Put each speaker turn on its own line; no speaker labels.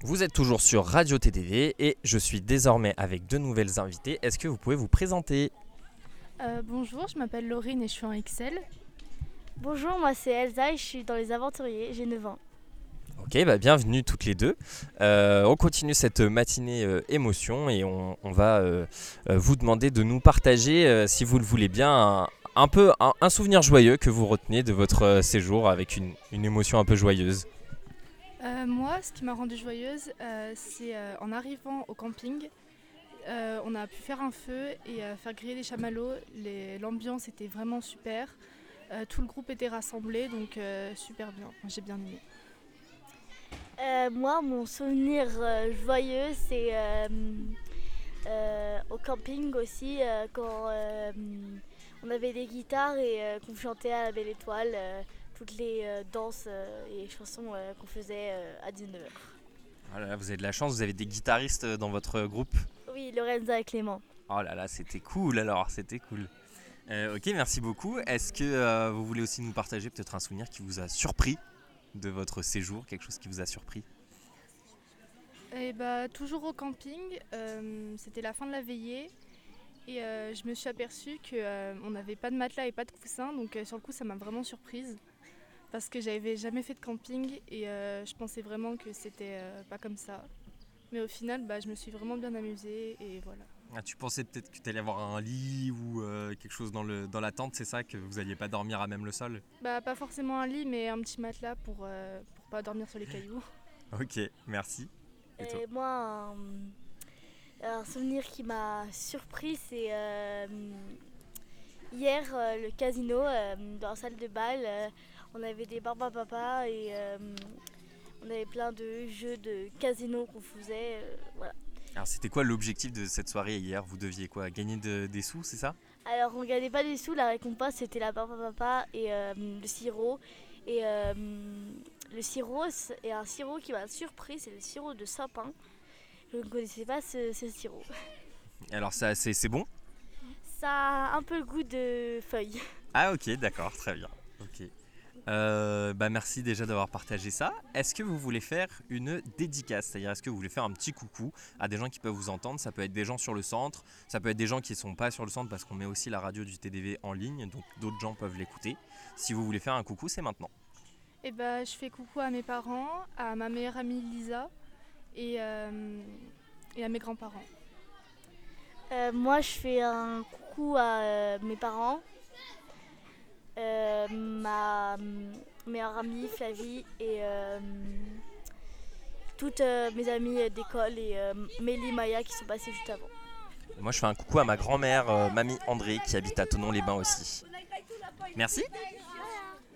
Vous êtes toujours sur Radio TDV et je suis désormais avec deux nouvelles invitées. Est-ce que vous pouvez vous présenter ?
Bonjour, je m'appelle Laurine et je suis en Excel.
Bonjour, moi c'est Elsa et je suis dans les aventuriers, j'ai 9 ans.
Ok, bienvenue toutes les deux. On continue cette matinée émotion et on va vous demander de nous partager, si vous le voulez bien, un souvenir joyeux que vous retenez de votre séjour avec une émotion un peu joyeuse.
Moi, ce qui m'a rendue joyeuse, c'est en arrivant au camping. On a pu faire un feu et faire griller des chamallows. L'ambiance était vraiment super. Tout le groupe était rassemblé, donc super bien. J'ai bien aimé.
Moi, mon souvenir joyeux, c'est au camping aussi, quand on avait des guitares et qu'on chantait à la belle étoile, toutes les danses et chansons qu'on faisait à 19h.
Voilà, vous avez de la chance, vous avez des guitaristes dans votre groupe.
Oui, Lorenza et Clément.
Oh là là, c'était cool alors, c'était cool. Ok, merci beaucoup. Est-ce que vous voulez aussi nous partager peut-être un souvenir qui vous a surpris de votre séjour, quelque chose qui vous a surpris ?
Et toujours au camping, c'était la fin de la veillée et je me suis aperçue qu'on n'avait pas de matelas et pas de coussin, donc sur le coup ça m'a vraiment surprise parce que j'avais jamais fait de camping et je pensais vraiment que c'était pas comme ça. Mais au final, je me suis vraiment bien amusée et voilà.
Ah, tu pensais peut-être que tu allais avoir un lit ou quelque chose dans la tente, c'est ça, que vous n'alliez pas dormir à même le sol ?
Pas forcément un lit, mais un petit matelas pour pas dormir sur les cailloux.
Ok, merci. Et toi ?
Et moi, un souvenir qui m'a surpris, c'est hier, le casino, dans la salle de bal. On avait des barbes à papa et on avait plein de jeux de casino qu'on faisait. Voilà.
Alors c'était quoi l'objectif de cette soirée hier ? Vous deviez quoi ? Gagner des sous, c'est ça ?
Alors on ne gagnait pas des sous, la récompense c'était la barbe à papa et le sirop. Et le sirop est un sirop qui m'a surpris, c'est le sirop de sapin. Je ne connaissais pas ce sirop.
Alors ça, c'est bon ?
Ça a un peu le goût de feuilles.
Ah ok, d'accord, très bien. Ok. Merci déjà d'avoir partagé ça. Est-ce que vous voulez faire une dédicace ? C'est-à-dire, est-ce que vous voulez faire un petit coucou à des gens qui peuvent vous entendre ? Ça peut être des gens sur le centre, ça peut être des gens qui ne sont pas sur le centre parce qu'on met aussi la radio du TDV en ligne, donc d'autres gens peuvent l'écouter. Si vous voulez faire un coucou, c'est maintenant.
Je fais coucou à mes parents, à ma meilleure amie Lisa et à mes grands-parents.
Moi je fais un coucou à mes parents, ma meilleure amie Flavie et toutes mes amies d'école et Mélie, Maya qui sont passées juste avant.
Moi, je fais un coucou à ma grand-mère, mamie André, qui habite à Thonon-les-Bains aussi. Merci.